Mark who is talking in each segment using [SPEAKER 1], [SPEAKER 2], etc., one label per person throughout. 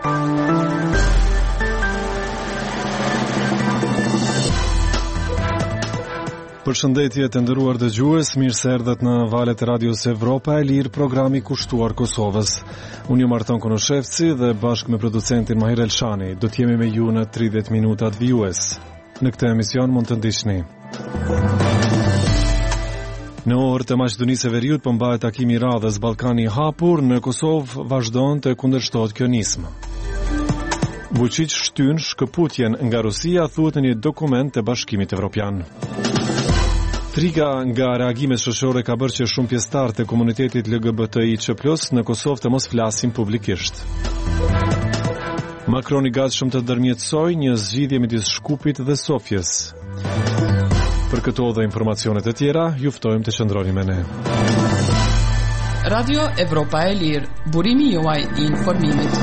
[SPEAKER 1] Përshëndetje të nderuar dëgjues, mirë se erdhët në valët e Radios Evropa e Lirë, programi kushtuar Kosovës. Unë jam Arton Konoshevci dhe bashkë me producentin Mahir Elshani do të jemi me ju në 30 minutat vijues. Në këtë emision mund të ndiqni. Në orë të Maqedonisë së Veriut po mbahet takimi i radhës Ballkani i hapur, në Kosovë vazhdon të kundërshtohet kjo nismë. Vučić shtyn shkëputjen nga Rusia, thuhet në një dokument të Bashkimit Evropian. Frika nga reagimet shoqërore ka bërë që shumë pjesëtarë të komunitetit LGBTIQ+ në Kosovë të mos flasin publikisht. Macron i gatshëm të ndërmjetësojë një zgjidhje midis Shkupit dhe Sofjes. Për këto dhe informacionet e tjera, ju ftojmë të qëndroni me ne.
[SPEAKER 2] Radio Evropa e Lirë, burimi juaj i informimit.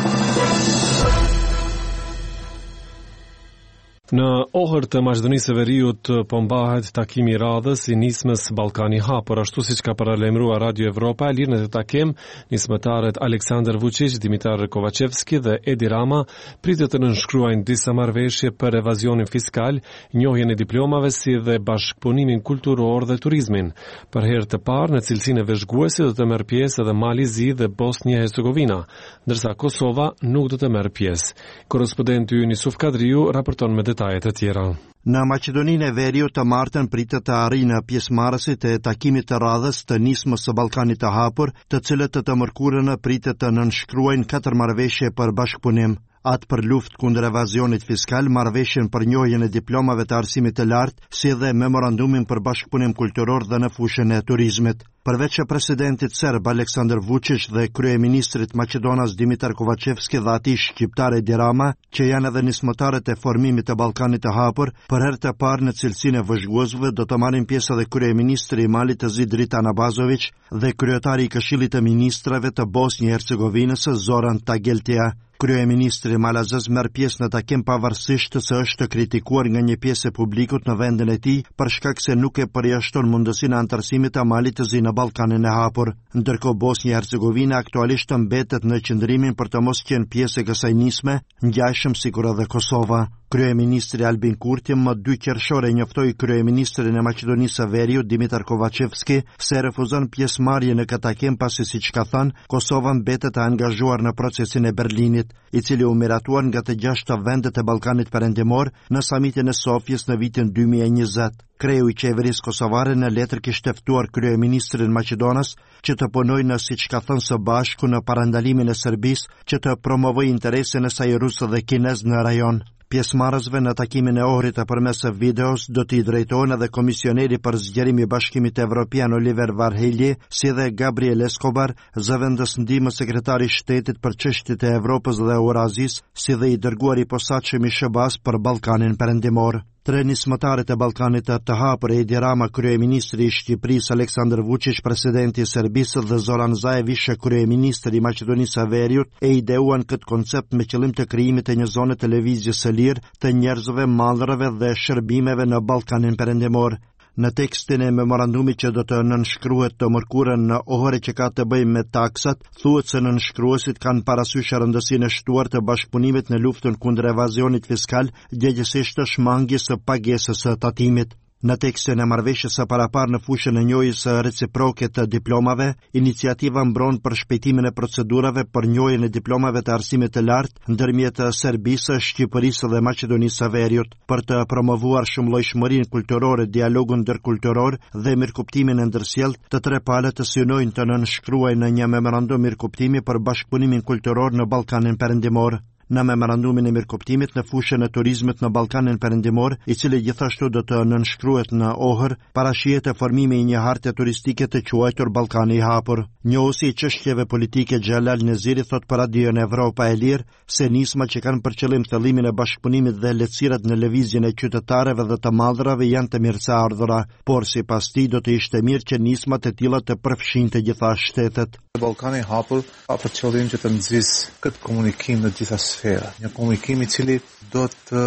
[SPEAKER 1] Në Ohër të Maqedonisë së Veriut po mbahet takimi i radhës i nismës Ballkani i hapur, ashtu siç ka paralajmëruar Radio Evropa e Lirë. Në të takim, nismëtarët Aleksandar Vučić, Dimitar Kovacevski dhe Edi Rama pritet të nënshkruajnë disa marrëveshje për evazionin fiskal, njohjen e diplomave si dhe bashkëpunimin kulturor dhe turizmin. Për herë të parë në cilësinë e vëzhguesit do të merr pjesë edhe Mali Zi dhe Bosnia-Hercegovina, ndërsa Kosova nuk do të merr pjesë. Korrespondenti ynë Yusuf Kadriu raporton me detajet e tjera.
[SPEAKER 3] Në Maqedoninë e Veriut të martën pritet të arrijnë pjesëmarrësit e takimit të radhës të nismës së Ballkanit të hapur, të cilët të mërkurën pritet të nënshkruajnë 4 marrëveshje për bashkëpunim. Atë për luftë kundër evazionit fiskal, marrëveshjen për njohjen e diplomave të arsimit të lartë, si dhe memorandumin për bashkëpunim kulturor dhe në fushën e turizmit. Përveç presidentit serb Aleksandar Vučić dhe kryeministrit Maqedonas Dimitar Kovacevski dhe atij shqiptar Edi Rama, që janë edhe nismëtarët e formimit të Ballkanit të hapur, për herë të parë në cilësinë e vëzhguesve do të marrin pjesë edhe kryeministri i Malit Dritan Abazović dhe kryetari i Këshillit të Ministrave të Bosnjë-Hercegovinës Zoran Tageltia. Kryeministri Malazes merr pjesë në takim pavarësisht se është kritikuar nga një pjesë e publikut në vendin e tij për shkak se nuk e përjashton mundësinë e antarësimit të Malit në Ballkanin e hapur. Ndërkohë Bosnjë-Hercegovina aktualisht mbetet në qëndrimin për të mos qenë pjesë e kësaj nisme, ngjashëm sikur edhe Kosova. Kryeministri Albin Kurti më 2 qershore njoftoi kryeministrin e Maqedonisë së Veriut Dimitar Kovacevski se refuzon pjesëmarrje në këtë takim pasi, siç ka thënë, Kosova mbetet e angazhuar në procesin e Berlinit, i cili u miratuar nga të 6 vendet e Ballkanit Perëndimor në samitin e Sofjes në vitin 2020. Kreu i qeverisë kosovare në letër kishte ftuar kryeministrin Maqedonas që të punojë në, siç ka thënë, së bashku në parandalimin e Serbisë që të promovojë interesin e saj rusë dhe kinez në rajon. Pjesëmarrësve në takimin e Ohrit përmes videos do t'i drejtohen edhe komisioneri për zgjerim i Bashkimit Evropian Oliver Varhelyi, si dhe Gabriel Escobar, zëvendës ndihmës sekretari i shtetit për çështjet e Evropës dhe Eurazisë, si dhe i dërguari i posaçëm i SHBA-s për Ballkanin Perëndimor. 3 nismëtarët e Ballkanit të hapur, Edi Rama, kryeministri i Shqipërisë, Aleksandar Vučić, presidenti i Serbisë dhe Zoran Zaević, kryeministri i Maqedonisë së Veriut, e ideuan këtë koncept me qëllim të krijimit të një zone televizije së lirë të njerëzve, mallrave dhe shërbimeve në Ballkanin Perëndimor. Në tekstin e memorandumit që do të nënshkruhet të mërkurën në Ohër që ka të bëjë me taksat, thuhet se nënshkruesit kanë parasysh rëndësinë e shtuar të bashkëpunimit në luftën kundër evazionit fiskal, gjëgjësisht shmangjes së pagesës së tatimit. Në tekstin e marrëveshjes së paraparë në fushën e njohjes së reciproke të diplomave, iniciativa mbron për shpejtimin e procedurave për njohjen e diplomave të arsimit të lartë ndërmjet Serbisë, Shqipërisë dhe Maqedonisë së Veriut, për të promovuar shumëllojshmërinë kulturore, dialogun ndërkulturor dhe mirëkuptimin e ndërsjellët. Të 3 palët të synojnë të nënshkruajnë në një memorandum mirëkuptimi për bashkëpunimin kulturor në Ballkanin Perëndimor. Në memorandumin e mirëkuptimit në fushën e turizmit në Ballkanin Perëndimor, i cili gjithashtu do të nënshkruhet në Ohër, parashihet formimi i një harte turistike të quajtur Ballkani i hapur. Njohuesi i çështjeve politike Xhelal Neziri thot për Radio Evropa e Lirë se nisma që kanë për qëllim thëllimin e bashkëpunimit dhe lehtësirat në lëvizjen e qytetarëve dhe të mallrave janë të mirëseardhura, por sipas tij do të ishte mirë që nismat e tilla të përfshinte gjitha shtetet.
[SPEAKER 4] Ballkani i hapur ka për qëllim që të nxjisë këtë komunikim në gjitha sfera, një komunikim i cili do të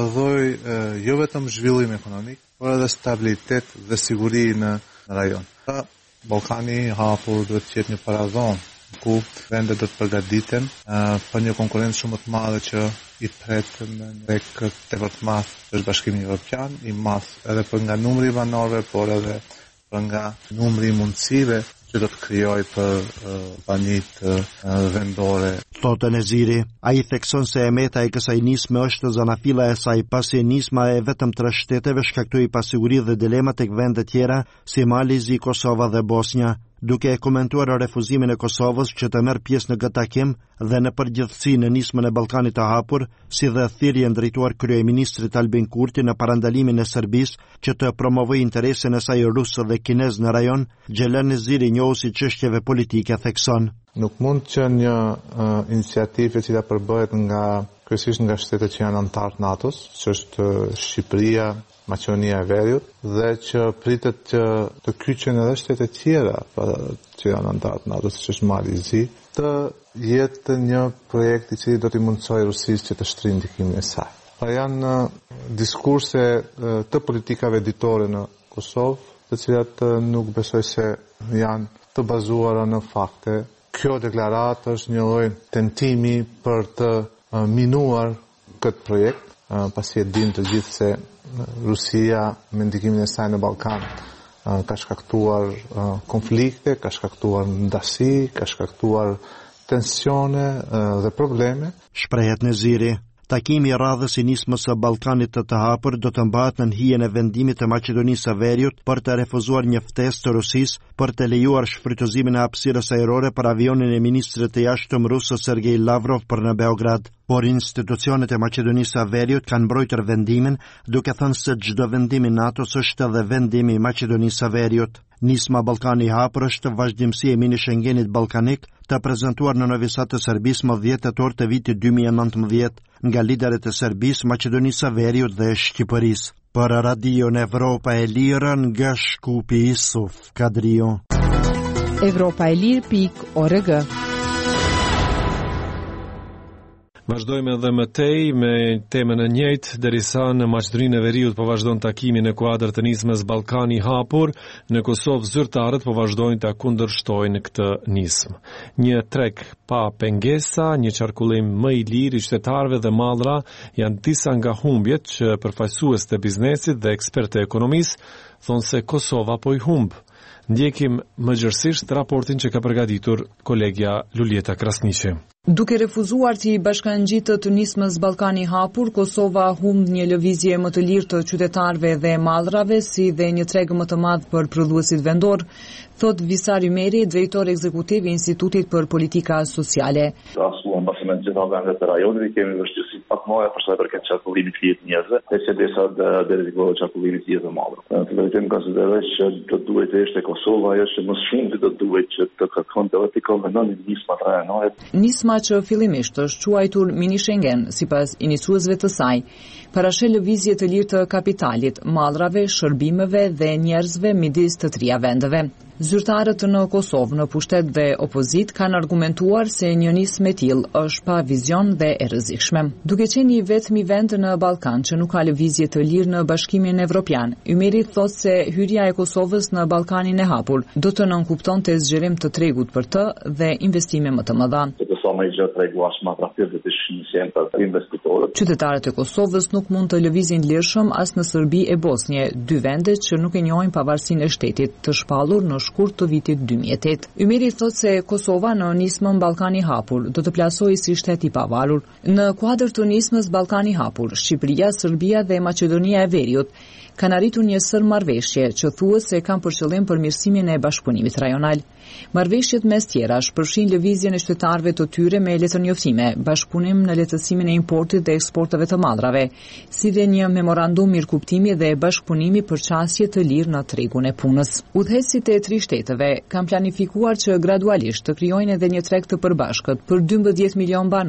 [SPEAKER 4] prodhojë jo vetëm zhvillim ekonomik, por edhe stabilitet dhe siguri në rajon. Ballkani i hapur duhet të jetë një paradhon ku vendet do të përgatiten për një konkurrencë shumë të madhe që i pret në treg tepër të madh është Bashkimi Evropian, i madh edhe për nga numri i banorëve, por edhe për nga numri i mundësive që do të krijoj për banitë vendore.
[SPEAKER 3] Thotë Neziri, ai thekson se e meta e kësaj nisme është zanafilla e saj, pasi nisma e vetëm 3 shteteve shkaktoi pasiguri dhe dilema tek vende tjera si Mali, Kosova dhe Bosnja. Duke e komentuar refuzimin e Kosovës që të merr pjesë në këtë takim dhe në përgjithësi në nismën e Ballkanit të hapur, si dhe thirrjen drejtuar kryeministrit Albin Kurti në parandalimin e Serbisë që të promovojë interesin e saj rusë dhe kinez në rajon, Xhelan Neziri, njohuesi çështjeve politike, thekson:
[SPEAKER 4] Nuk mund që një iniciativë e cila përbëhet kryesisht nga shtetet që janë antar të NATO-s, që është Shqipëria, Maqedonia e Veriut, dhe që pritet që të kyçen edhe shtetet tjera që janë antar të NATO-s, siç është Mali, të jetë një projekt i cili do t'i mundsojë Rusisë që të shtrinë ndikimin e saj. Pa janë diskurse të politikave ditore në Kosovë, të cilat nuk besoj se janë të bazuara në fakte. Kjo deklaratë është një lloj tentimi për të minuar këtë projekt, pasi e dinë të gjithë se Rusia me ndikimin e saj në Ballkan ka shkaktuar konflikte, ka shkaktuar ndasi, ka shkaktuar tensione dhe probleme.
[SPEAKER 3] Shprehet Neziri. Takimi i radhës i nismës së Ballkanit të hapur do të mbahet në hijen e vendimit të Maqedonisë së Veriut për të refuzuar një ftesë të Rusisë për të lejuar shfrytëzimin e hapësirës ajrore për avionin e ministrit të jashtëm rus Sergej Lavrov për në Beograd. Por institucionet e Maqedonisë së Veriut kanë mbrojtur vendimin, duke thënë se çdo vendim i NATO-s është edhe vendimi i Maqedonisë së Veriut. Nisma Ballkani i hapur është vazhdimsi e mini Schengenit ballkanik, të prezantuar në Novi Sad të Serbisë më 10 tetor të vitit 2019 nga liderët e Serbisë, Maqedonisë së Veriut dhe Shqipërisë. Për Radio Evropa e Lirë nga Shkupi Isuf Kadrio.
[SPEAKER 2] Evropaelir.org.
[SPEAKER 1] Vazhdojmë edhe më tej me temën e njëjtë, derisa në Maqedoninë e Veriut po vazhdon takimi në kuadër të nismës Ballkani i hapur, në Kosovë zyrtarët po vazhdojnë ta kundërshtojnë këtë nismë. Një treg pa pengesa, një qarkullim më i lirë i qytetarëve dhe mallra janë disa nga humbjet që përfaqësues të biznesit dhe ekspertë e ekonomisë thonë se Kosova po i humb. Ndjekim më gjërësisht raportin që ka përgatitur kolegja Luljeta Krasniqi.
[SPEAKER 2] Duke refuzuar të i bashkangjitë të nismës Ballkani i hapur, Kosova humb një lëvizje më të lirë të qytetarëve dhe mallrave, si dhe një treg më të madh për prodhuesit vendor, thot Visar Ymeri, drejtor ekzekutiv i Institutit për Politika Sociale.
[SPEAKER 5] Rasuan bashkëmen gjitha vendet e rajonit, kemi vështirësi pak mëdha për sa i përket qarkullimit të jetë njerëzve, e desa deri te qarkullimit të jetë mallra. Në vërtetë konsideroj që do duhet të ishte Kosova ajo që më shumë do duhet që të kërkonte edhe komenton nisma rajonore.
[SPEAKER 2] Nisma që fillimisht është quajtur mini Schengen, sipas iniciuesve të saj, parashë lëvizje të lirë të kapitalit, mallrave, shërbimeve dhe njerëzve midis të 3 vendeve. Zyrtarët në Kosovë, në pushtet dhe opozit kanë argumentuar se një nismë e tillë është pa vizion dhe e rrezikshme. Duke qenë i vetmi vend në Ballkan që nuk ka lëvizje të lirë në Bashkimin Evropian, Ymeri thotë se hyrja e Kosovës në Ballkanin e hapur do të nënkuptonte zgjerim të tregut për të dhe investime më të mëdha. Qytetarët e Kosovës nuk mund të lëvizin lirshëm as në Serbi e Bosnje, 2 vende që nuk e njohin pavarësinë e shtetit, të shpallur në shkurt të vitit 2008. Ymeri thotë se Kosova në nismën Ballkani hapur do të plasojë si shtet i pavarur. Në kuadër të nismës Ballkani hapur, Shqipëria, Serbia dhe Maqedonia e Veriut kanë arritur një sër marrëveshje që thuhet se kanë për qëllim përmirësimin e bashkëpunimit rajonal. Marrëveshjet mes tjerash përfshin lëvizjen e qytetarëve të tyre me letërnjoftime, bashkëpunim në lehtësimin e importit dhe eksporteve të mallrave, si dhe një memorandum mirëkuptimi dhe bashkëpunimi për qasje të lirë në tregun e punës. Udhëheqësit e 3 shteteve kanë planifikuar që gradualisht të krijojnë edhe një treg të përbashkët për 12 milion banor,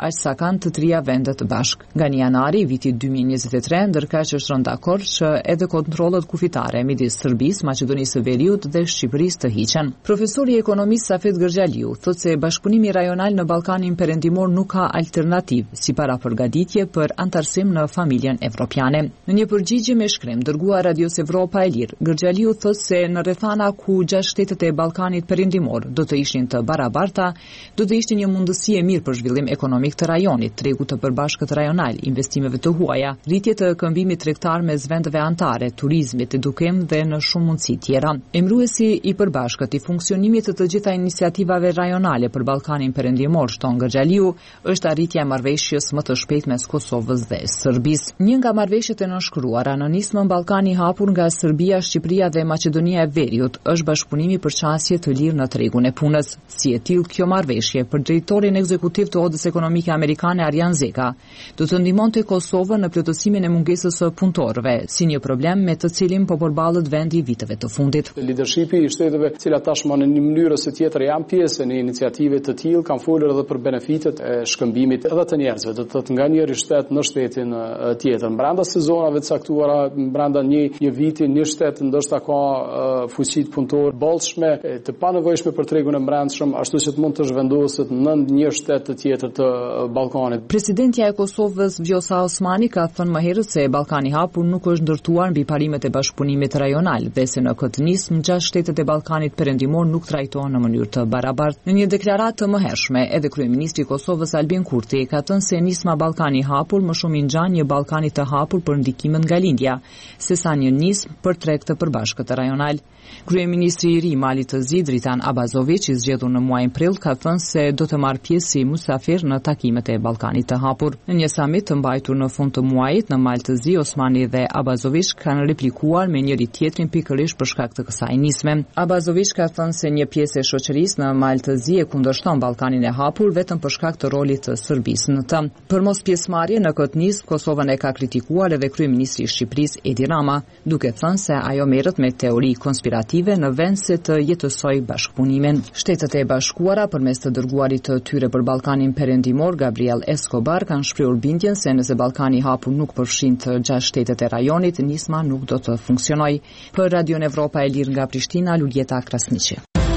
[SPEAKER 2] aq sa kanë të trija vendet bashk. Nga 1 janari i vitit 2023, ndërkaq është rënë dakord që edhe kontrollet kufitare midis Serbisë, Maqedonisë së Veriut dhe Shqipërisë të hiqen. Profesori i ekonomisë Safet Gërxhaliu thotë se bashkëpunimi rajonal në Ballkanin Perëndimor nuk ka alternativë si para përgatitje për antarësim në familjen evropiane. Në një përgjigje me shkrim dërguar Radios Evropa e Lirë, Gërxhaliu thotë se në rrethana ku 6 shtetet e Ballkanit Perëndimor do të ishin të barabarta, do të ishte një mundësi e mirë për zhvillim ekonomik të rajonit, tregu të përbashkët rajonal, investimeve të huaja, rritje të këmbimit tregtar mes vendeve anëtare, turizmit, edukim dhe në shumë mundësi tjera. Emëruesi i përbashkët i funksionimit të gjitha iniciativave rajonale për Ballkanin Perëndimor, shton Gërxhaliu, është arritja e marrëveshjes më të shpejtë mes Kosovës dhe Serbisë. Një nga marrëveshjet e nënshkruara në nismën Ballkani i hapur nga Serbia, Shqipëria dhe Maqedonia e Veriut është bashkëpunimi për çësje të lirë në tregun e punës. Si e tillë, kjo marrëveshje për drejtorin ekzekutiv të Odës Ekonomike Amerikane Arjan Zeka do të ndihmonte Kosovën në plotësimin e mungesës së punëtorëve, si një problem me të cilin po përballet vendi viteve të fundit.
[SPEAKER 6] Leadershipi i shteteve, të cilat tashmë në një mënyrë ose tjetër janë pjesë në iniciative të tillë, kanë folur edhe për benefitet e shkëmbimit edhe të njerëzve, do të thotë nga njëri shtet në shtetin tjetër. Brenda sezonave të caktuara, brenda një viti, një shtet ndoshta ka fuqi punëtor bollshme, të panevojshme për tregun e brendshëm, ashtu që të mund të zhvendoset në një shtet të tjetër të Ballkanit.
[SPEAKER 2] Presidentja e Kosovës Vjosa Osmani ka thënë më herët se Ballkani i hapur nuk është ndërtuar mbi parimet e bashkëpunimit rajonal dhe se në këtë nismë 6 shtetet e Ballkanit Perëndimor nuk trajtohen në mënyrë të barabartë. Në një deklaratë të mëhershme, edhe kryeministri i Kosovës Albin Kurti ka thënë se nisma Ballkani i hapur më shumë i ngjan një Ballkani të hapur për ndikimin nga lindja, sesa një nismë për treg të përbashkët rajonal. Kryeministri i ri i Malit të Zi, Dritan Abazović, i zgjedhur në muajin prill, ka thënë se do të marrë pjesë si musafir në takimet e Ballkanit të hapur. Në një samit të mbajtur në fund të muajit në Mal të Zi, Osmani dhe Abazović kanë replikuar me njëri tjetrin pikërisht për shkak të kësaj nisme. Abazović ka thënë se një pjesë e shoqërisë në Mal të Zi e kundërshton Ballkanin e hapur vetëm për shkak të rolit të Serbisë në të. Për mos pjesëmarrje në këtë nismë, Kosovën e ka kritikuar edhe kryeministri i Shqipërisë Edi Rama, duke thënë se ajo merret me teori konspirative në vend se të jetësoj bashkëpunimin. Shtetet e Bashkuara përmes të dërguarit të tyre për Ballkanin Perëndimor, Gabriel Escobar, kanë shprehur bindjen se nëse Ballkani i hapur nuk përfshin të 6 shtetet e rajonit, nisma nuk do të funksionojë. Për Radion Evropa e Lirë nga Prishtina, Luljeta Krasniqi.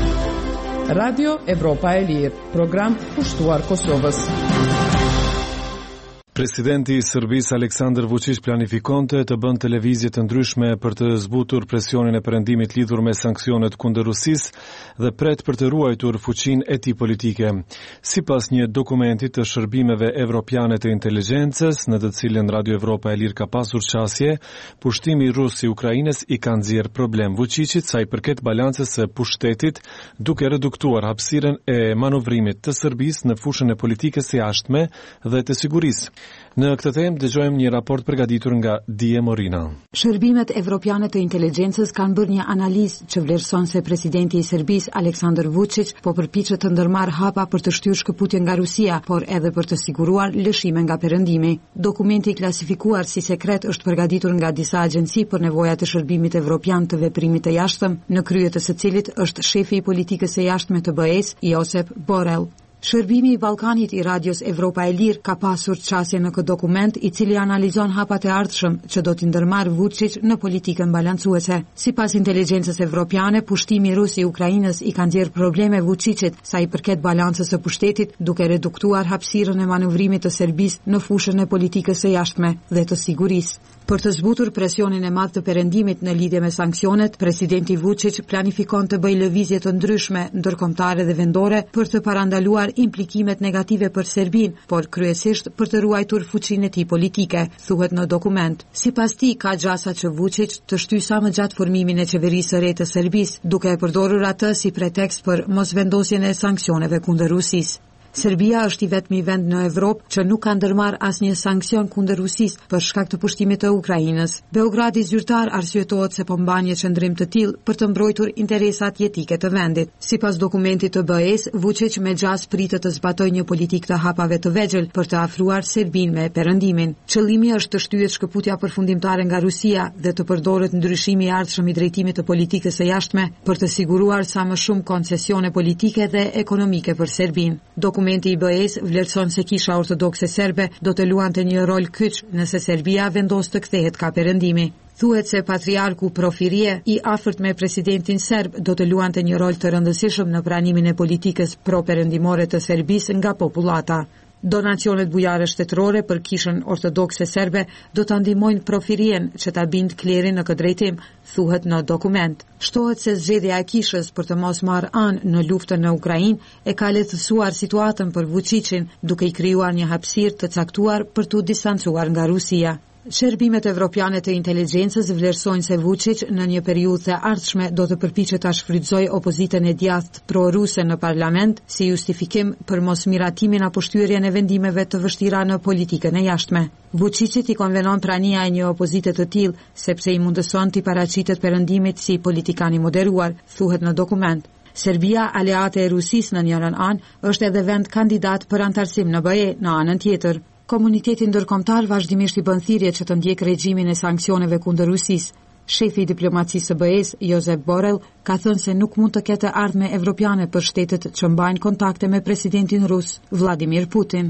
[SPEAKER 7] Radio Evropa e Lirë, program pushtuar Kosovës.
[SPEAKER 1] Presidenti i Serbisë Aleksandar Vučić planifikonte të bënte televizje të ndryshme për të zbutur presionin e perëndimit lidhur me sanksionet kundër Rusisë dhe pret për të ruajtur fuqinë e tij politike. Sipas një dokumenti të shërbimeve evropiane të inteligjencës, në të cilën Radio Evropa e Lirë ka pasur qasje, pushtimi rus i Ukrainës i ka nxjerrë problem Vučićit sa i përket balancës së pushtetit, duke reduktuar hapësirën e manovrimit të Serbisë në fushën e politikës së jashtme dhe të sigurisë. Në këtë temë dëgjojmë një raport përgatitur nga Dije Morina.
[SPEAKER 8] Shërbimet evropiane të inteligjencës kanë bërë një analizë që vlerëson se presidenti i Serbisë Aleksandar Vučić po përpiqet të ndërmarrë hapa për të shtyrë shkëputjen nga Rusia, por edhe për të siguruar lëshime nga perëndimi. Dokumenti i klasifikuar si sekret është përgatitur nga disa agjenci për nevojat e shërbimit evropian të veprimit të jashtëm, në krye të së cilit është shefi i politikës së jashtme të BE-s, Josep Borrell. Shërbimi i Ballkanit i Radios Evropa e Lirë ka pasur qasje në këtë dokument, i cili analizon hapat e ardhshëm që do t'i ndërmarrë Vučić në politikën balancuese. Sipas inteligjencës evropiane, pushtimi rus i Ukrainës i ka nxjerrë probleme Vučićit sa i përket balancës së pushtetit, duke reduktuar hapësirën e manovrimit të Serbisë në fushën e politikës së jashtme dhe të sigurisë. Për të zbutur presionin e madh të perëndimit në lidhje me sanksionet, presidenti Vučić planifikon të bëjë lëvizje të ndryshme ndërkombëtare dhe vendore për të parandaluar implikimet negative për Serbinë, por kryesisht për të ruajtur fuqinë e tij politike, thuhet në dokument. Sipas tij, ka gjasa që Vučić të shtyjë sa më gjatë formimin e qeverisë së re të Serbisë, duke e përdorur atë si pretekst për mosvendosjen e sanksioneve kundër Rusisë. Serbia është i vetmi vend në Evropë që nuk ka ndërmarrë asnjë sanksion kundër Rusisë për shkak të pushtimit të Ukrainës. Beogradi zyrtar arsyetohet se po mban një qendrim të tillë për të mbrojtur interesat jetike të vendit. Sipas dokumentit të BE-s, Vučić me gjas pritet të zbatojë një politikë të hapave të vegjël për të afruar Serbinë me perëndimin. Qëllimi është të shtyhet shkëputja përfundimtare nga Rusia dhe të përdoret ndryshimi i ardhshëm i drejtimit të politikës së jashtme për të siguruar sa më shumë koncesione politike dhe ekonomike për Serbinë. Dokumenti i BE-s vlerëson se Kisha Ortodokse Serbe do të luante një rol kyç nëse Serbia vendos të kthehet ka perëndimi. Thuhet se patriarku Profirie, i afërt me presidentin serb, do të luante një rol të rëndësishëm në pranimin e politikës pro-perëndimore të Serbisë nga popullata. Donacionet bujare shtetërore për Kishën Ortodokse Serbe do ta ndihmojnë Profirien që ta bind klerin në këtë drejtim, thuhet në dokument. Shtohet se zgjedhja e Kishës për të mos marrë anë në luftën në Ukrainë e ka lehtësuar situatën për Vučićin, duke i krijuar një hapësirë të caktuar për t'u distancuar nga Rusia. Shërbimet evropiane të inteligjencës vlerësojnë se Vučić në një periudhë të ardhshme do të përpiqet ta shfrytëzojë opozitën e djathtë pro-ruse në parlament si justifikim për mos miratimin apo shtyrjen e vendimeve të vështira në politikën e jashtme. Vučićit i konvenon prania e një opozite të tillë sepse i mundëson t'i paraqitet perëndimit si politikan i moderuar, thuhet në dokument. Serbia, aleate e Rusisë në njërin anë, është edhe vend kandidat për antarësim në BE në anën tjetër. Komuniteti ndërkombëtar vazhdimisht i bën thirrje që të ndjek regjimin e sanksioneve kundër Rusisë. Shefi i diplomacisë së BE-s, Josep Borrell, ka thënë se nuk mund të ketë ardhme evropiane për shtetet që mbajnë kontakte me presidentin rus, Vladimir Putin.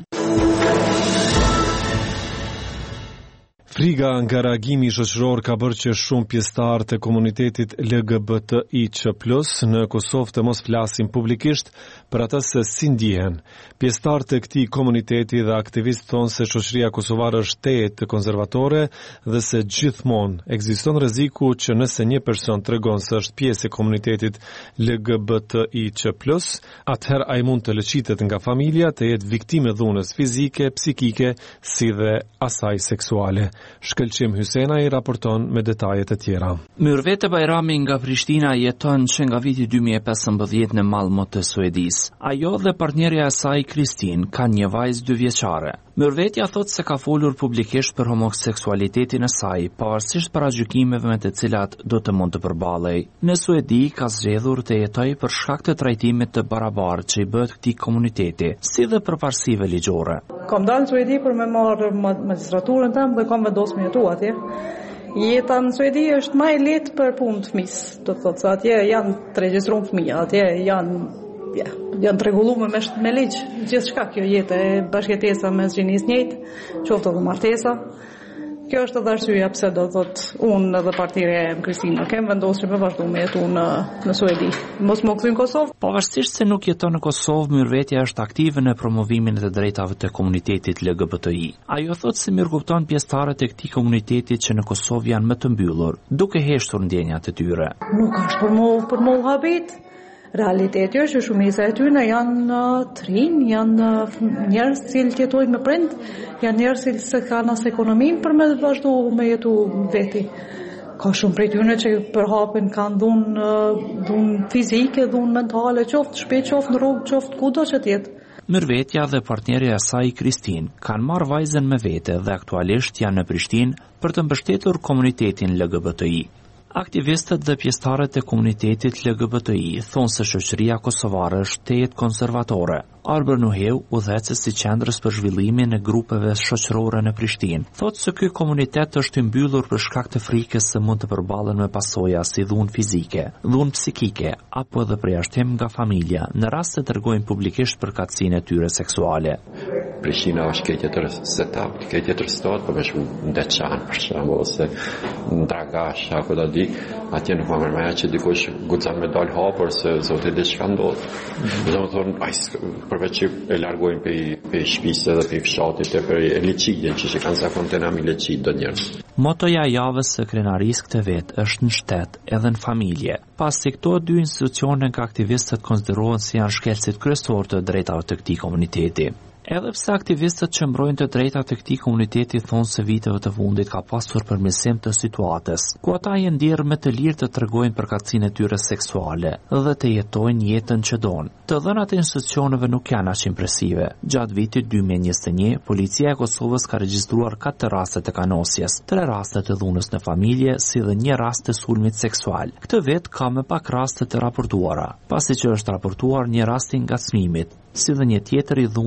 [SPEAKER 1] Friga nga reagimi shoqëror ka bërë që shumë pjesëtarë të komunitetit LGBTIQ+ në Kosovë të mos flasin publikisht për atë se si ndihen. Pjesëtarë të këtij komuniteti dhe aktivistë thonë se shoqëria kosovare është tejet konservatore dhe se gjithmonë ekziston rreziku që nëse një person tregon se është pjesë e komunitetit LGBTIQ+, atëherë ai mund të lëqitet nga familja, të jetë viktimë e dhunës fizike, psikike, si dhe asaj seksuale. Shkëlqim Hysena i raporton me detajet e tjera.
[SPEAKER 9] Myrvete Bajrami nga Prishtina jeton që nga viti 2015 në Malmö të Suedis. Ajo dhe partnerja e saj Kristin kanë një vajzë 2 vjeçare. Myrvetja thot se ka folur publikisht për homoseksualitetin e saj, pavarësisht paragjykimeve me të cilat do të mund të përballej. Në Suedi ka zgjedhur të jetojë për shkak të trajtimit të barabartë që i bëhet këtij komuniteti, si dhe përparësive ligjore.
[SPEAKER 10] Kam dalë në Suedi për me marrë magistraturën tëmë dhe kam vendosur me jetu atje. Jeta në Suedi është më e lehtë për punë të fëmisë, do të thotë se atje janë të regjistruar fëmijë, atje janë të rregulluar me ligj gjithçka kjo jetë e bashkëtesa mes gjinisë njëjtë, qoftë edhe martesa. Kjo është edhe arsyeja pse do thotë unë edhe partia e Kristina kem vendosur me vazhdu me jetu në Suedi. Mos më kthy në Kosovë.
[SPEAKER 9] Pavarësisht se nuk jeton në Kosovë, Myrvetja është aktive në promovimin e të drejtave të komunitetit LGBTI. Ajo thotë se mirëkupton pjesëtarët e këtij komuniteti që në Kosovë janë më të mbyllur, duke heshtur ndjenjat e tyre.
[SPEAKER 10] Nuk është për më habit. Realiteti është që shumica e tyre janë të rinj, janë njerëz që jetojnë me prind, janë njerëz që kanë as ekonominë për me vazhdu me jetu veti. Ka shumë prej tyre që përhapin kanë dhunë fizike, dhunë mentale, qoftë shpejt, qoftë në rrugë, qoftë kudo që të jetë.
[SPEAKER 9] Myrvetja dhe partnerja e saj Kristin kanë marrë vajzën me vete dhe aktualisht janë në Prishtinë për të mbështetur komunitetin LGBTI. Aktivistët dhe pjesëtarët e komunitetit LGBTI thonë se shoqëria kosovare është tejet konservatore. Arber Nuheu, udhëhecës i qendrës për zhvillimin e grupeve shoqërore në Prishtinë, thotë se ky komunitet është i mbyllur për shkak të frikës se mund të përballen me pasoja si dhunë fizike, dhunë psikike apo edhe përjashtim nga familja në rast se tregojnë publikisht për katësinë e tyre seksuale.
[SPEAKER 11] Prishtina është ke tjetër setup, ke tjetër stot, për shumë ndeçan, për shembull, ose në Dragash, apo da di, atje nuk më mërmeja që dikush guxan me dal hapur se zote diçka ndodh. Do të thonë, përveç që e largojnë për shpisë dhe për fshatit e për liçidjen, që kanë zakon të nami liçid do njerëz.
[SPEAKER 9] Motoja javës së krenarisë këtë vetë është në shtet edhe në familje, pasi këto 2 institucione nga aktivistët konsiderohen si janë shkelësit kryesor të drejtave të këtij komuniteti. Edhe pse aktivistët që mbrojnë të drejtat e këtij komuniteti thonë se viteve të fundit ka pasur përmirësim të situatës, ku ata janë ndjerë me të lirë të tregojnë për katësinë e tyre seksuale dhe të jetojnë jetën që donë. Të dhënat e institucioneve nuk janë aq impresive. Gjatë vitit 2021, policia e Kosovës ka regjistruar 4 raste të kanosjes, 3 raste të dhunës në familje, si dhe 1 rast të sulmit seksual. Këtë vit ka më pak raste të raportuara, pasi që është raportuar 1 rast i ngacmimit, si dhe 1 tjetër i dhunës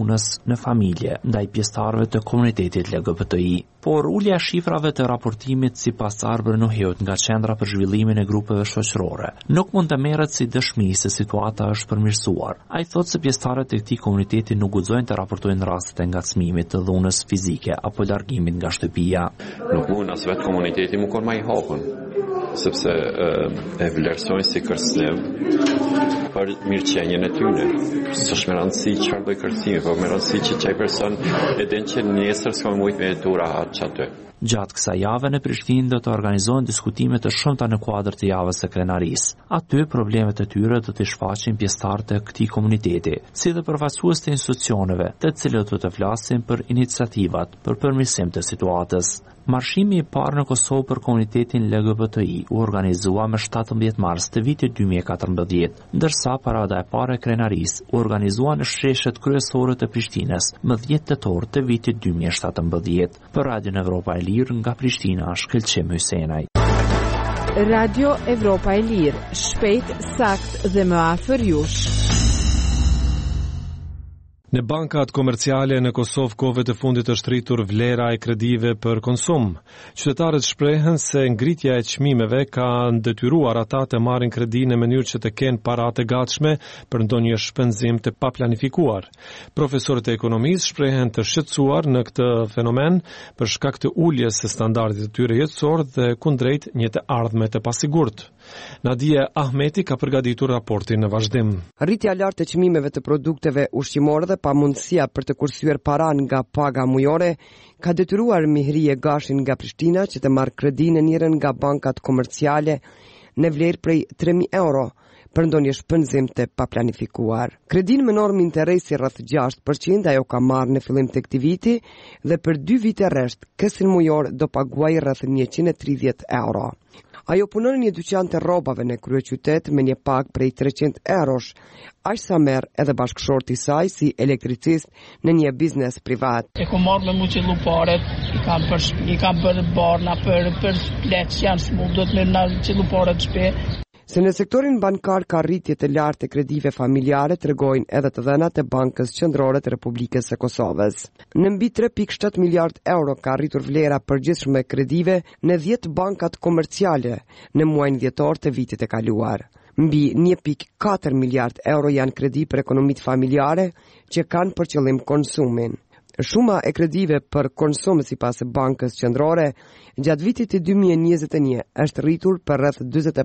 [SPEAKER 9] në familje ndaj pjesëtarëve të komunitetit LGBTI. Por ulja e shifrave të raportimit sipas Arbër Nuheut nga Qendra për Zhvillimin e Grupeve Shoqërore nuk mund të merret si dëshmi se situata është përmirësuar. Ai thotë se pjesëtarët e këtij komuniteti nuk guxojnë të raportojnë rastet e ngacmimit, të dhunës fizike apo largimit nga shtëpia.
[SPEAKER 11] Nuk mund as vetë komuniteti më kon më i hapur, sepse e vlerësojnë si kërcënim për mirëqenjen e tyre. S'është me rëndësi çfarë lloj kërcimi, por me rëndësi që çaj person e din që nesër s'ka mujt me jetu rahat çaty.
[SPEAKER 9] Gjatë kësaj jave në Prishtinë do të organizohen diskutime të shumta në kuadër të javës së krenarisë. Aty problemet e tyre do të shfaqin pjesëtarët e këtij komuniteti, si dhe përfaqësues të institucioneve, të cilët do të flasin për iniciativat për përmirësim të situatës. Marshimi i parë në Kosovë për komunitetin LGBTI u organizua më 17 mars të vitit 2014, ndërsa parada e parë e krenarisë u organizua në sheshet kryesore të Prishtinës më 10 tetor të vitit 2017. Për Radion Evropa e Lirë nga Prishtina, Shkëlqim Hysenaj.
[SPEAKER 7] Radio Evropa e Lirë, shpejt, sakt dhe më afër jush.
[SPEAKER 1] Në bankat komerciale në Kosovë kohëve të fundit është rritur vlera e kredive për konsum. Qytetarët shprehen se ngritja e çmimeve ka detyruar ata të marrin kredi në mënyrë që të kenë para të gatshme për ndonjë shpenzim të paplanifikuar. Profesorët e ekonomisë shprehen të shqetësuar në këtë fenomen për shkak të uljes së standardit të tyre jetësor dhe kundrejt një të ardhme të pasigurt. Nadia Ahmeti ka përgatitur raportin në vazhdim.
[SPEAKER 12] Rritja lartë e çmimeve të produkteve ushqimore dhe pamundësia për të kursyer para nga paga mujore ka detyruar Mihri Gashin nga Prishtina që të marrë kredi në njërin nga bankat komerciale në vlerë prej 3.000 euro për ndonjë shpenzim të paplanifikuar. Kredin me normë interesi rreth 6% ajo ka marrë në fillim të këtij viti dhe për 2 vite rresht kësin mujor do paguaj rreth 130 euro. Ajo punon në një dyqan të rrobave në kryeqytet me një pagë prej 300 eurosh, aq sa merr edhe bashkëshorti i saj si elektricist në një biznes privat.
[SPEAKER 13] E ku marrë me mu që luparet, i kam për barna, për letë që janë smullë, do të merr na që luparet shpe.
[SPEAKER 12] Se në sektorin bankar ka rritje të lartë të kredive familjare, tregojnë edhe të dhënat e Bankës Qendrore të Republikës së Kosovës. Në mbi 3.7 miliard euro ka rritur vlera përgjithshme kredive në 10 bankat komerciale në muajin dhjetor të vitit të kaluar. Mbi 1.4 miliard euro janë kredi për ekonomitë familjare që kanë për qëllim konsumin. Shuma e kredive për konsum sipas Bankës Qendrore gjatë vitit të 2021 është rritur për rreth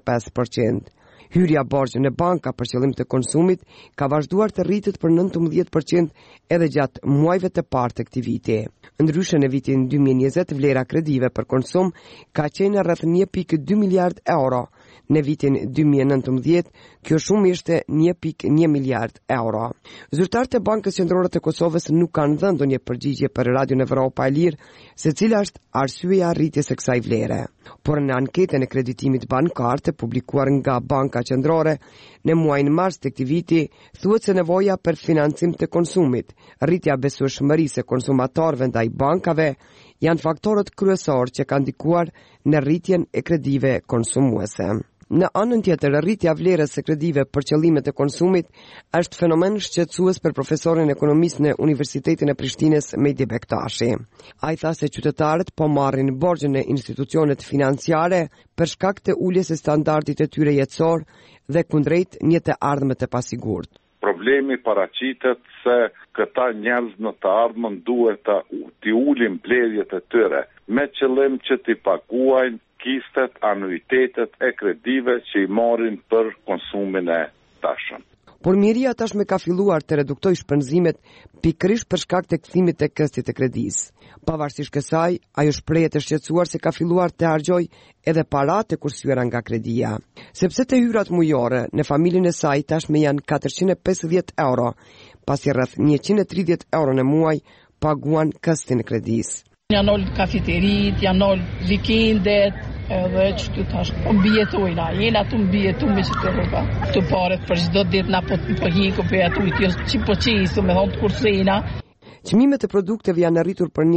[SPEAKER 12] 45%. Hyrja borxhe në banka për qëllim të konsumit ka vazhduar të rritet për 19% edhe gjatë muajve të parë të këtij viti. Ndryshe në vitin 2020 vlera kredive për konsum ka qenë rreth 1.2 miliard euro. Në vitin 2019, kjo shumë ishte 1.1 miliard euro. Zyrtarët e Bankës Qendrore të Kosovës nuk kanë dhënë ndonjë përgjigje për Radion Evropa e Lirë se cila është arsyeja e rritjes së kësaj vlere. Por në anketën e kreditimit bankar të publikuar nga Banka Qendrore në muajin mars të këtij viti, thuhet se nevoja për financim të konsumit, rritja besueshmërisë së konsumatorëve ndaj bankave janë faktorët kryesorë që kanë ndikuar në rritjen e kredive konsumuese. Në anën tjetër, rritja vlerës së kredive për qëllime të konsumit është fenomen shqetësues për profesorin ekonomisë në Universitetin e Prishtinës Mehdi Bektashi. Ai tha se qytetarët po marrin borxhe në institucionet financiare për shkak të uljes së standardit të tyre jetësor dhe kundrejt një të ardhme të pasigurt.
[SPEAKER 14] Problemi paraqitet se këta njerëz në të ardhmen duhet t'i ulin blerjet e tyre me qëllim që t'i paguajnë kistet, anuitetet e kredive që i marrin për konsumin e tashëm.
[SPEAKER 12] Por Miria tashmë ka filluar të reduktoj shpenzimet pikërisht për shkak të kthimit të këstit të kredisë. Pavarësisht kësaj, ajo shprehet të shqetësuar se ka filluar të harxojë edhe paratë e kursyeara nga kredia. Sepse të hyrat mujore në familjen e saj tashmë janë 450 euro, pasi rreth 130 euro në muaj paguan këstin e kredisë.
[SPEAKER 13] Janë ol kafeterit, janë ol vikendet, edhe që të tash, po mbjetojna, jena të mbjetume që të rruga. Të paret për çdo ditë na po hiku për aty që po qesu me thonë të kursejna.
[SPEAKER 12] Çmimet e produkteve janë arritur për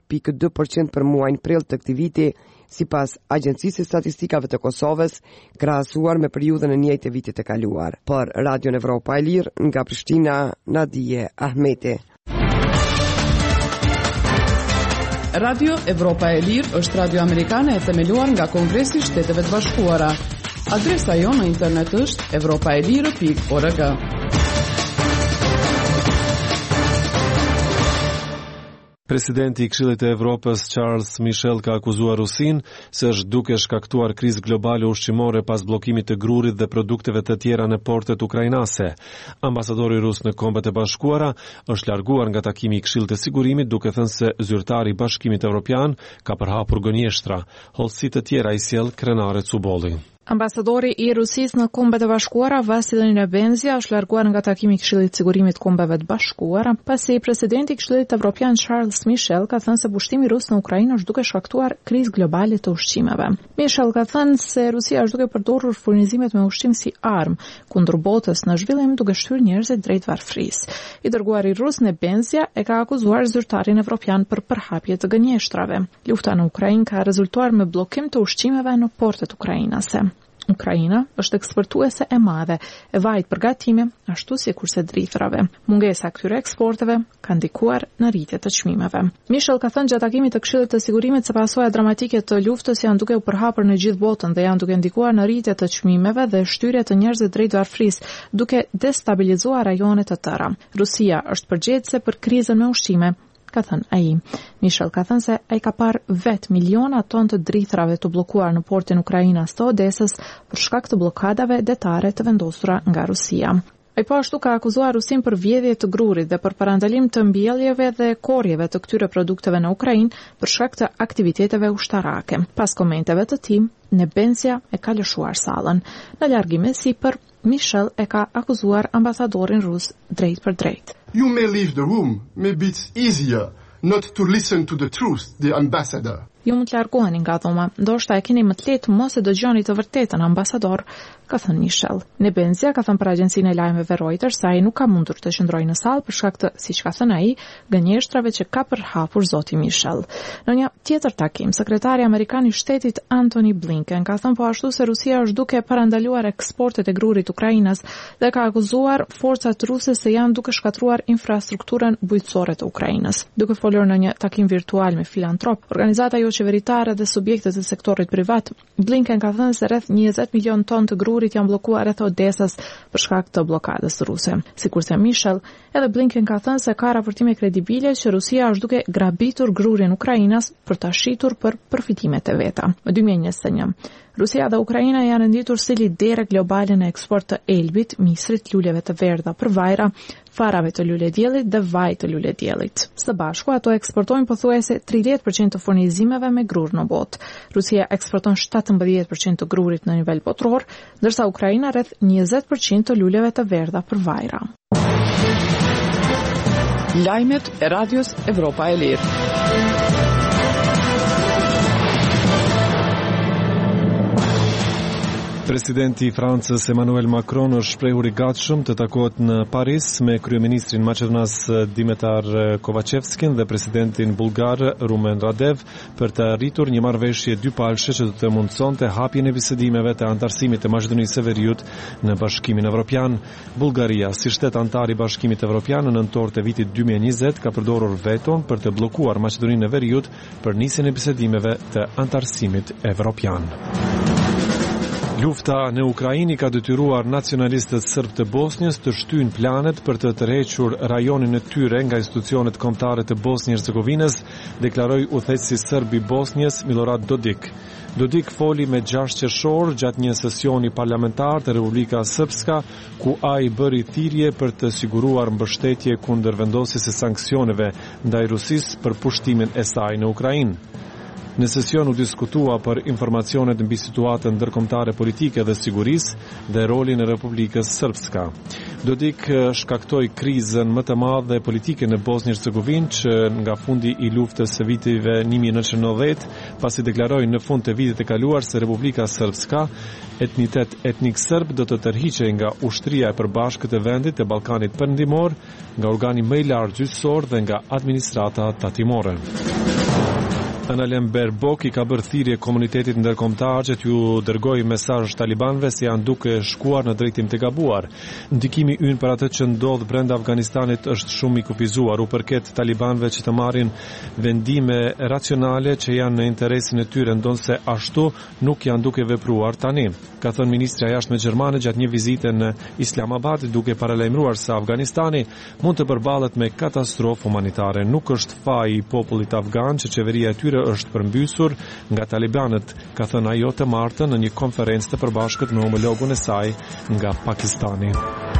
[SPEAKER 12] 11.2% për muajin prill të këtij viti, sipas Agjencisë së Statistikave të Kosovës, krahasuar me periudhën e njëjtë të vitit të kaluar. Për Radion Evropa e Lirë, nga Prishtina, Nadia Ahmeti.
[SPEAKER 15] Radio Evropa e Lirë është radio amerikane e themeluar nga Kongresi i Shteteve të Bashkuara. Adresa jonë në internet është evropaelirë.org.
[SPEAKER 1] Presidenti i Këshillit të Evropës Charles Michel ka akuzuar Rusinë se është duke shkaktuar krizë globale ushqimore pas bllokimit të grurit dhe produkteve të tjera në portet ukrainase. Ambasadori rus në Kombet e Bashkuara është larguar nga takimi i Këshillit të Sigurimit duke thënë se zyrtari i Bashkimit Evropian ka përhapur gënjeshtra. Hollësi të tjera i sjell Krenare Cubolli.
[SPEAKER 16] Ambasadori i Rusisë në Kombet e Bashkuara, Vasilij Nebenzia, është larguar nga takimi i Këshillit të Sigurimit të Kombeve të Bashkuara, pasi presidenti i Këshillit Evropian Charles Michel ka thënë se pushtimi rus në Ukrainë është duke shkaktuar krizë globale të ushqimeve. Michel ka thënë se Rusia është duke përdorur furnizimet me ushqim si armë kundër botës në zhvillim, duke shtyrë njerëzit drejt varfërisë. I dërguari rus Nebenzia e ka akuzuar zyrtarin evropian për përhapje të gënjeshtrave. Lufta në Ukrainë ka rezultuar me bllokim të ushqimeve në portet ukrainase. Ukraina është eksportuese e madhe e vajit për gatime, ashtu si kurse drithërave. Mungesa këtyre eksporteve ka ndikuar në rritje të çmimeve. Michel ka thënë gjatë takimit të Këshillit të Sigurimit se pasojat dramatike të luftës janë duke u përhapur në gjithë botën dhe janë duke ndikuar në rritje të çmimeve dhe shtyrje të njerëzve drejt varfërisë, duke destabilizuar rajone të tëra. Rusia është përgjegjëse për krizën me ushqime, ka thënë ai. Michel ka thënë se ai ka parë vetë miliona ton të drithërave të bllokuar në portin ukrainas të Odesës për shkak të bllokadave detare të vendosura nga Rusia. Ai po ashtu ka akuzuar Rusin për vjedhje të grurit dhe për parandalim të mbjelljeve dhe korrjeve të këtyre produkteve në Ukrainë për shkak të aktiviteteve ushtarake. Pas komenteve të tij, Nebenzia e ka lëshuar sallën. Në largim sipër, Michel e ka akuzuar ambasadorin rus drejt për drejt.
[SPEAKER 17] You may leave the room. Maybe it's easier not to listen to the truth, the ambassador.
[SPEAKER 16] Ju mund të largoheni nga dhoma, ndoshta e keni më të lehtë mos e dëgjoni të vërtetën, ambasador, ka thënë Michel. Nebenzia ka thënë për agjencinë e lajmeve Reuters se ai nuk ka mundur të qëndrojë në sallë për shkak të, siç ka thënë ai, gënjeshtrave që ka përhapur zoti Michel. Në një tjetër takim, sekretari amerikan i shtetit Antony Blinken ka thënë po ashtu se Rusia është duke parandaluar eksportet e grurit Ukrainës dhe ka akuzuar forcat ruse se janë duke shkatruar infrastrukturën bujqësore të Ukrainës. Duke folur në një takim virtual me filantrop, organizata qeveritare dhe subjektet e sektorit privat, Blinken ka thënë se rreth 20 milion ton të grurit janë bllokuar rreth Odesës për shkak të bllokadës ruse. Sikurse Michel, edhe Blinken ka thënë se ka raportime kredibile që Rusia është duke grabitur grurin Ukrainas për ta shitur për përfitimet e veta. Në 2021, Rusia dhe Ukraina janë renditur si lidere globale në eksport të elbit, misrit, luleve të verdha për vajra, farave të lulediellit dhe vaj të lulediellit. Së bashku ato eksportojnë pothuajse 30% të furnizimeve me grur në botë. Rusia eksporton 17% të grurit në nivel botror, ndërsa Ukraina rreth 20% të luleve të verdha për vajra.
[SPEAKER 15] Lajmet e Radios Evropa e Lirë.
[SPEAKER 1] Presidenti i Francës Emmanuel Macron është shprehur i gatshëm të takohet në Paris me kryeministrin Maqedonas Dimitar Kovacevskin dhe presidentin bullgar Rumen Radev për të arritur një marrëveshje dypalshe që do të mundsonte hapjen e bisedimeve të antarësimit të Maqedonisë së Veriut në Bashkimin Evropian. Bullgaria, si shtet antar i Bashkimit Evropian, në nëntor të vitit 2020 ka përdorur veton për të bllokuar Maqedoninë e Veriut për nisjen e bisedimeve të antarësimit evropian. Lufta në Ukrainë ka detyruar nacionalistët serb të Bosnjës të shtyjnë planet për të tërhequr rajonin e tyre nga institucionet kombëtare të Bosnjë-Hercegovinës, deklaroi udhëheqësi serb i Bosnjës Milorad Dodik. Dodik foli me 6 qershor gjatë një sesioni parlamentar të Republika Srpska, ku ai bëri thirrje për të siguruar mbështetje kundër vendosjes së sanksioneve ndaj Rusisë për pushtimin e saj në Ukrainë. Në sesion u diskutua për informacionet mbi situatën ndërkombëtare politike dhe sigurisë dhe rolin e Republikës Srpska. Dodik shkaktoi krizën më të madhe politike në Bosnjë-Hercegovinë që nga fundi i luftës së viteve 1990, pasi deklaroi në fund të vitit të kaluar se Republika Srpska, etnitet etnik serb, do të tërhiqej nga ushtria e përbashkët e vendit të Ballkanit Perëndimor, nga organi më i lartë gjyqësor dhe nga administrata tatimore. Annalem Baerbock I ka bërë thirrje komunitetit ndërkombëtar që t'ju dërgojë mesazh talibanëve se janë duke shkuar në drejtim të gabuar. Ndikimi ynë për atë që ndodh brenda Afganistanit është shumë I kufizuar, u përket talibanëve që të marrin vendime racionale që janë në interesin e tyre, ndonse ashtu nuk janë duke vepruar tani. Ka thënë ministra e jashtme gjermane gjatë një vizite në Islamabad, duke paralajmëruar se Afganistani mund të përballet me katastrofë humanitare. Nuk është faji I popullit afgan që qeveria e tyre është përmbysur nga talibanët, ka thënë ajo të martën në një konferencë të përbashkët me homologun e saj nga Pakistani.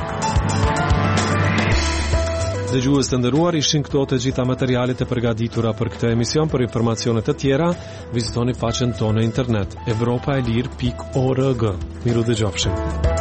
[SPEAKER 1] Dëgjues të nderuar, ishin këto të gjitha materialet e përgatitura për këtë emision. Për informacione të tjera, vizitoni faqen tonë në internet europaelir.org. Miru dëgjofshim.